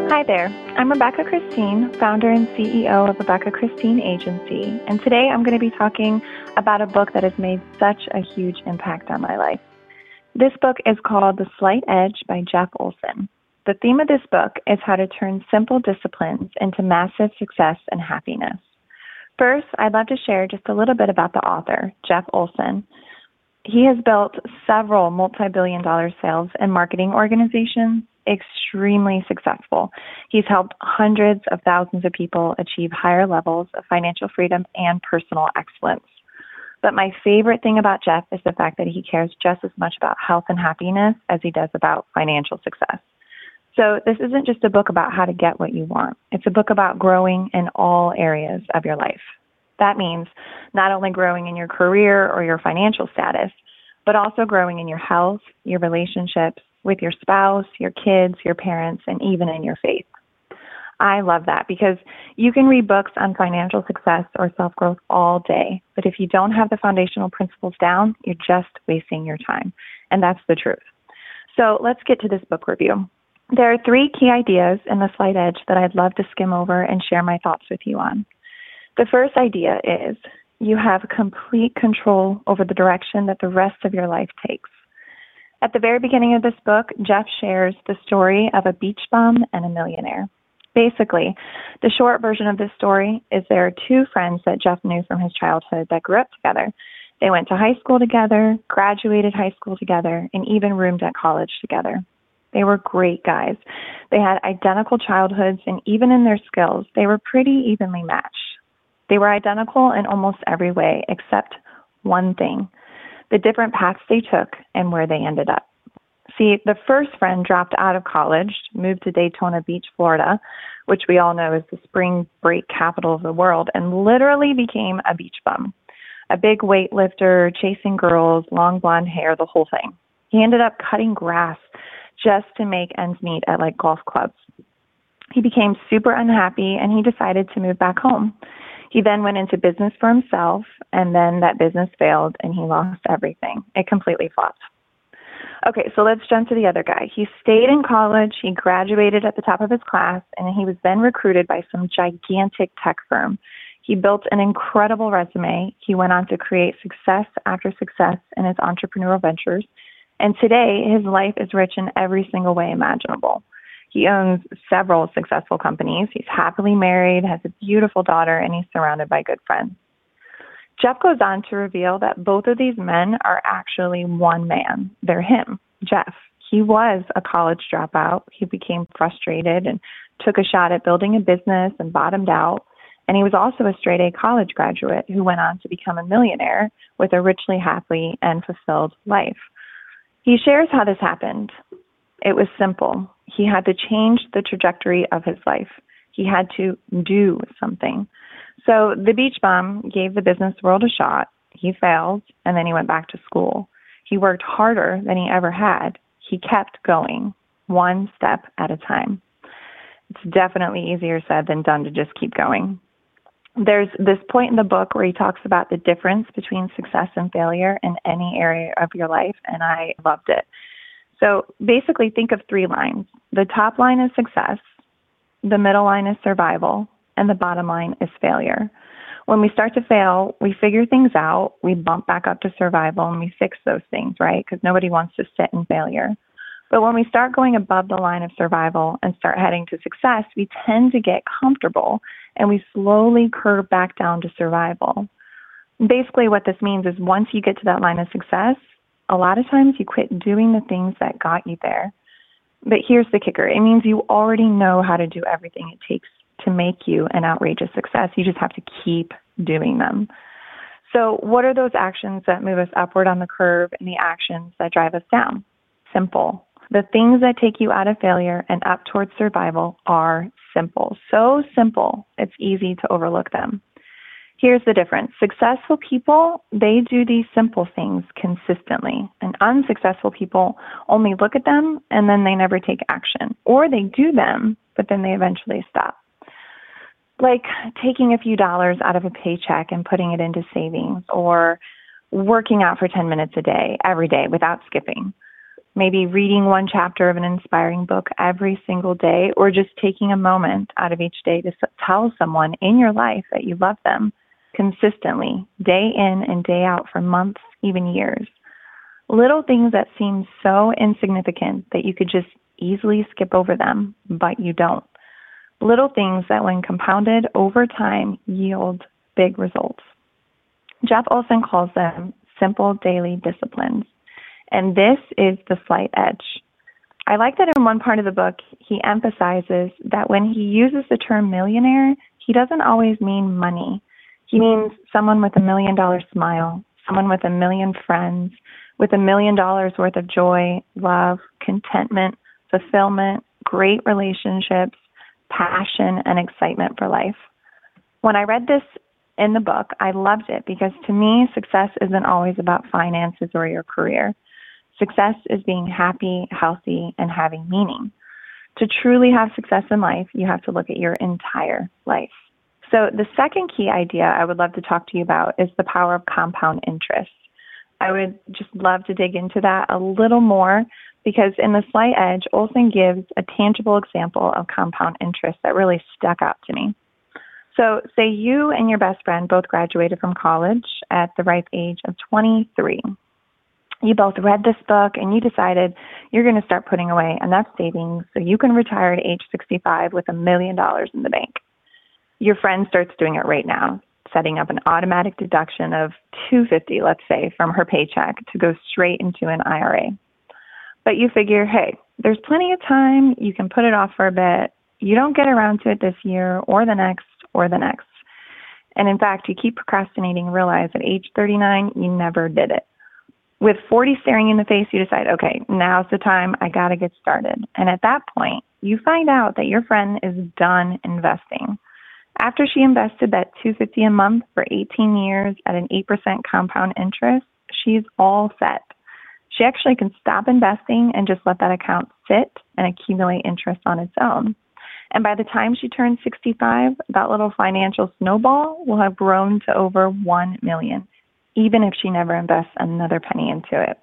Hi there. I'm Rebecca Christine, founder and CEO of Rebecca Christine Agency, and today I'm going to be talking about a book that has made such a huge impact on my life. This book is called The Slight Edge by Jeff Olson. The theme of this book is how to turn simple disciplines into massive success and happiness. First, I'd love to share just a little bit about the author, Jeff Olson. He has built several multi-billion-dollar sales and marketing organizations, extremely successful. He's helped hundreds of thousands of people achieve higher levels of financial freedom and personal excellence. But my favorite thing about Jeff is the fact that he cares just as much about health and happiness as he does about financial success. So this isn't just a book about how to get what you want. It's a book about growing in all areas of your life. That means not only growing in your career or your financial status, but also growing in your health, your relationships with your spouse, your kids, your parents, and even in your faith. I love that because you can read books on financial success or self-growth all day, but if you don't have the foundational principles down, you're just wasting your time. And that's the truth. So let's get to this book review. There are 3 key ideas in The Slight Edge that I'd love to skim over and share my thoughts with you on. The first idea is you have complete control over the direction that the rest of your life takes. At the very beginning of this book, Jeff shares the story of a beach bum and a millionaire. Basically, the short version of this story is there are 2 friends that Jeff knew from his childhood that grew up together. They went to high school together, graduated high school together, and even roomed at college together. They were great guys. They had identical childhoods, and even in their skills, they were pretty evenly matched. They were identical in almost every way except one thing, the different paths they took and where they ended up. See, the first friend dropped out of college, moved to Daytona Beach, Florida, which we all know is the spring break capital of the world, and literally became a beach bum. A big weightlifter, chasing girls, long blonde hair, the whole thing. He ended up cutting grass just to make ends meet at like golf clubs. He became super unhappy and he decided to move back home. He then went into business for himself, and then that business failed, and he lost everything. It completely flopped. Okay, so let's jump to the other guy. He stayed in college, he graduated at the top of his class, and he was then recruited by some gigantic tech firm. He built an incredible resume. He went on to create success after success in his entrepreneurial ventures, and today his life is rich in every single way imaginable. He owns several successful companies. He's happily married, has a beautiful daughter, and he's surrounded by good friends. Jeff goes on to reveal that both of these men are actually one man. They're him, Jeff. He was a college dropout. He became frustrated and took a shot at building a business and bottomed out. And he was also a straight-A college graduate who went on to become a millionaire with a richly happy and fulfilled life. He shares how this happened. It was simple. He had to change the trajectory of his life. He had to do something. So the beach bum gave the business world a shot. He failed, and then he went back to school. He worked harder than he ever had. He kept going, one step at a time. It's definitely easier said than done to just keep going. There's this point in the book where he talks about the difference between success and failure in any area of your life, and I loved it. So basically think of 3 lines. The top line is success, the middle line is survival, and the bottom line is failure. When we start to fail, we figure things out, we bump back up to survival, and we fix those things, right? Because nobody wants to sit in failure. But when we start going above the line of survival and start heading to success, we tend to get comfortable, and we slowly curve back down to survival. Basically what this means is once you get to that line of success, a lot of times you quit doing the things that got you there. But here's the kicker. It means you already know how to do everything it takes to make you an outrageous success. You just have to keep doing them. So what are those actions that move us upward on the curve and the actions that drive us down? Simple. The things that take you out of failure and up towards survival are simple. So simple, it's easy to overlook them. Here's the difference. Successful people, they do these simple things consistently. And unsuccessful people only look at them and then they never take action. Or they do them, but then they eventually stop. Like taking a few dollars out of a paycheck and putting it into savings, or working out for 10 minutes a day, every day, without skipping. Maybe reading one chapter of an inspiring book every single day, or just taking a moment out of each day to tell someone in your life that you love them consistently, day in and day out for months, even years. Little things that seem so insignificant that you could just easily skip over them, but you don't. Little things that, when compounded over time, yield big results. Jeff Olson calls them simple daily disciplines. And this is the slight edge. I like that in one part of the book, he emphasizes that when he uses the term millionaire, he doesn't always mean money. He means someone with $1 million smile, someone with 1 million friends, with $1 million worth of joy, love, contentment, fulfillment, great relationships, passion, and excitement for life. When I read this in the book, I loved it because to me, success isn't always about finances or your career. Success is being happy, healthy, and having meaning. To truly have success in life, you have to look at your entire life. So the second key idea I would love to talk to you about is the power of compound interest. I would just love to dig into that a little more because in The Slight Edge, Olson gives a tangible example of compound interest that really stuck out to me. So say you and your best friend both graduated from college at the ripe age of 23. You both read this book and you decided you're going to start putting away enough savings so you can retire at age 65 with $1 million in the bank. Your friend starts doing it right now, setting up an automatic deduction of $250, let's say, from her paycheck to go straight into an IRA. But you figure, hey, there's plenty of time. You can put it off for a bit. You don't get around to it this year or the next or the next. And in fact, you keep procrastinating and realize at age 39, you never did it. With 40 staring you in the face, you decide, okay, now's the time. I got to get started. And at that point, you find out that your friend is done investing. After she invested that $250 a month for 18 years at an 8% compound interest, she's all set. She actually can stop investing and just let that account sit and accumulate interest on its own. And by the time she turns 65, that little financial snowball will have grown to over $1 million, even if she never invests another penny into it.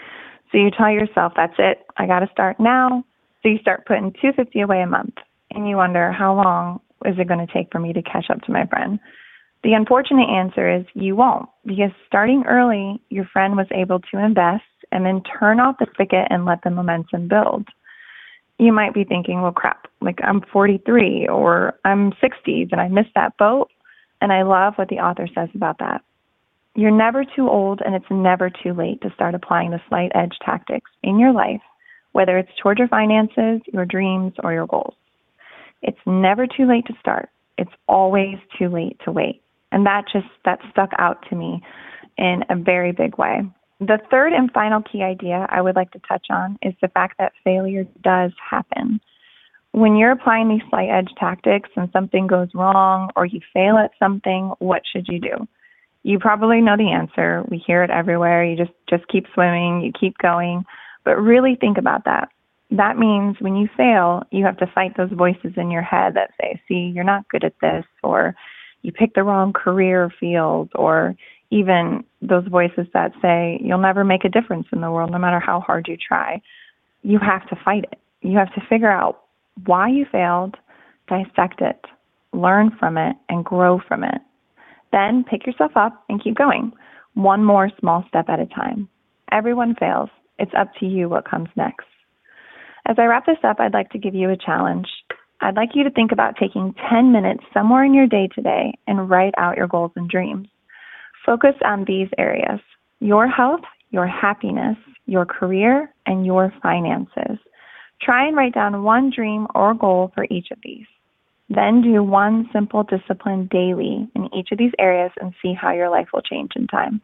So you tell yourself, that's it, I got to start now. So you start putting $250 away a month, and you wonder, how long is it going to take for me to catch up to my friend? The unfortunate answer is you won't, because starting early, your friend was able to invest and then turn off the spigot and let the momentum build. You might be thinking, well, crap, like I'm 43 or I'm 60. Did I miss that boat? And I love what the author says about that. You're never too old, and it's never too late to start applying the slight edge tactics in your life, whether it's toward your finances, your dreams, or your goals. It's never too late to start. It's always too late to wait. And that stuck out to me in a very big way. The third and final key idea I would like to touch on is the fact that failure does happen. When you're applying these slight edge tactics and something goes wrong or you fail at something, what should you do? You probably know the answer. We hear it everywhere. You just keep swimming, you keep going. But really think about that. That means when you fail, you have to fight those voices in your head that say, see, you're not good at this, or you picked the wrong career field, or even those voices that say you'll never make a difference in the world no matter how hard you try. You have to fight it. You have to figure out why you failed, dissect it, learn from it, and grow from it. Then pick yourself up and keep going, one more small step at a time. Everyone fails. It's up to you what comes next. As I wrap this up, I'd like to give you a challenge. I'd like you to think about taking 10 minutes somewhere in your day today and write out your goals and dreams. Focus on these areas: your health, your happiness, your career, and your finances. Try and write down one dream or goal for each of these. Then do one simple discipline daily in each of these areas and see how your life will change in time.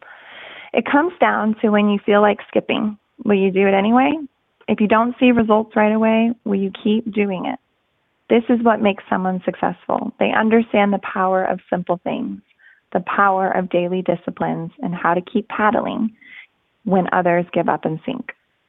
It comes down to when you feel like skipping. Will you do it anyway? If you don't see results right away, will you keep doing it? This is what makes someone successful. They understand the power of simple things, the power of daily disciplines, and how to keep paddling when others give up and sink.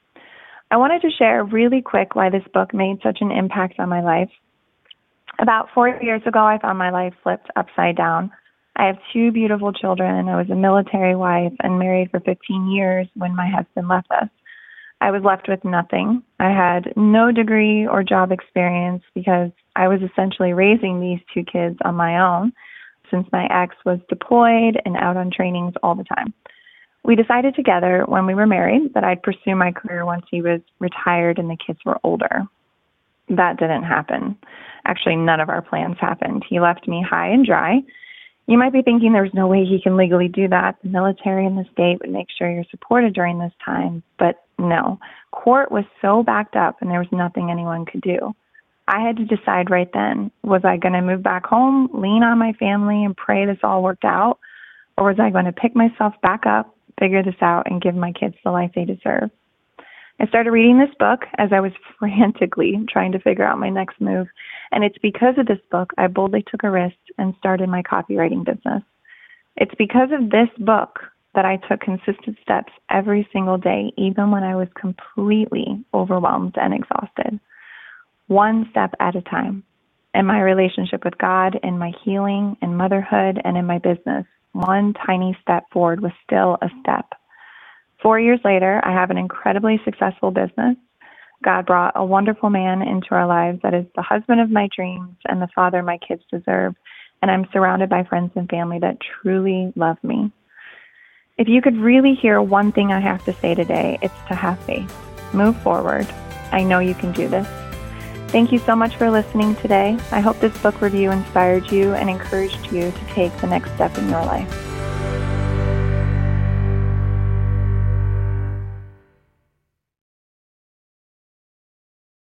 I wanted to share really quick why this book made such an impact on my life. About 4 years ago, I found my life flipped upside down. I have 2 beautiful children. I was a military wife and married for 15 years when my husband left us. I was left with nothing. I had no degree or job experience because I was essentially raising these two kids on my own since my ex was deployed and out on trainings all the time. We decided together when we were married that I'd pursue my career once he was retired and the kids were older. That didn't happen. Actually, none of our plans happened. He left me high and dry. You might be thinking there's no way he can legally do that. The military and the state would make sure you're supported during this time. But no, court was so backed up and there was nothing anyone could do. I had to decide right then, was I going to move back home, lean on my family and pray this all worked out? Or was I going to pick myself back up, figure this out, and give my kids the life they deserve? I started reading this book as I was frantically trying to figure out my next move. And it's because of this book I boldly took a risk and started my copywriting business. It's because of this book that I took consistent steps every single day, even when I was completely overwhelmed and exhausted. One step at a time. In my relationship with God, in my healing, in motherhood, and in my business, one tiny step forward was still a step. 4 years later, I have an incredibly successful business. God brought a wonderful man into our lives that is the husband of my dreams and the father my kids deserve, and I'm surrounded by friends and family that truly love me. If you could really hear one thing I have to say today, it's to have faith. Move forward. I know you can do this. Thank you so much for listening today. I hope this book review inspired you and encouraged you to take the next step in your life.